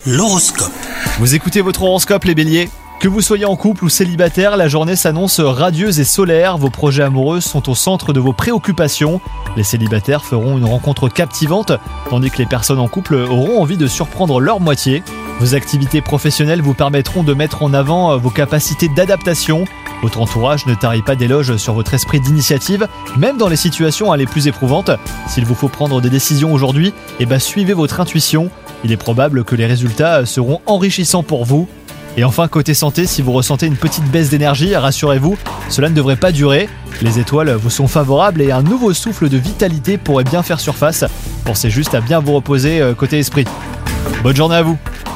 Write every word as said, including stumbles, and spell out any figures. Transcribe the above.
L'horoscope. Vous écoutez votre horoscope les béliers ? Que vous soyez en couple ou célibataire, la journée s'annonce radieuse et solaire. Vos projets amoureux sont au centre de vos préoccupations. Les célibataires feront une rencontre captivante, tandis que les personnes en couple auront envie de surprendre leur moitié. Vos activités professionnelles vous permettront de mettre en avant vos capacités d'adaptation. Votre entourage ne tarit pas d'éloges sur votre esprit d'initiative, même dans les situations les plus éprouvantes. S'il vous faut prendre des décisions aujourd'hui, eh ben suivez votre intuition. Il est probable que les résultats seront enrichissants pour vous. Et enfin, côté santé, si vous ressentez une petite baisse d'énergie, rassurez-vous, cela ne devrait pas durer. Les étoiles vous sont favorables et un nouveau souffle de vitalité pourrait bien faire surface. Pensez juste à bien vous reposer côté esprit. Bonne journée à vous!